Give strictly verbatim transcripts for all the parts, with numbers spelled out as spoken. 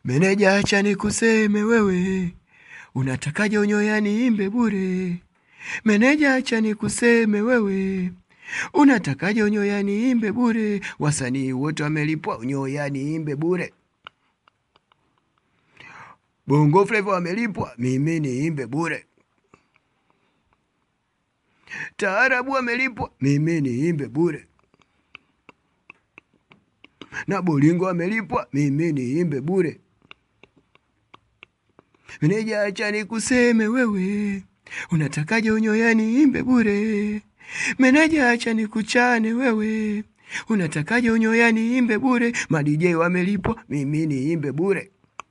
Meneja acha nikuseme wewe, unatakaje unyoya niimbe bure? Meneja acha nikuseme wewe, unatakaje unyoya niimbe bure? Wasanii wote wamelipwa unyoya niimbe bure. Bongo Flava wamelipwa mimi niimbe bure. Taarabu wamelipwa mimi niimbe bure. Na Bolingo wamelipwa mimi niimbe bure. Meneja acha nikuseme wewe, unatakaje unyoya niimbe bure? Meneja acha nikuchane wewe, unatakaje unyoya niimbe bure? Ma D J wamelipwa mimi niimbe bure.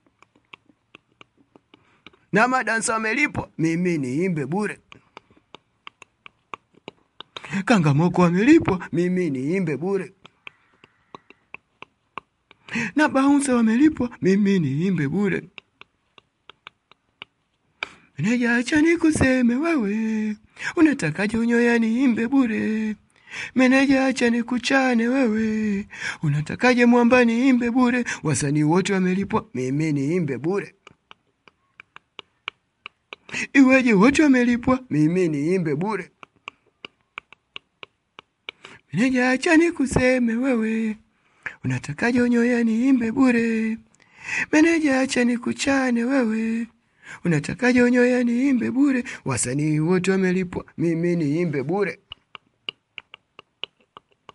Na madansa wamelipwa mimi niimbe bure. Kangamoko wamelipwa mimi niimbe bure. Na bounce wamelipwa mimi niimbe bure. Meneja acha nikuseme wewe, unatakaje unyoya niimbe bure? Meneja acha nikuchane wewe, unatakaje mwamba niimbe bure? Wasanii wote wamelipwa mimi niimbe bure. Iweje wote wamelipwa mimi niimbe bure? Meneja acha nikuseme wewe, unatakaje unyoya niimbe bure? Meneja acha nikuchane wewe, unatakaje unyoya niimbe bure? Wasanii wote wamelipwa mimi niimbe bure.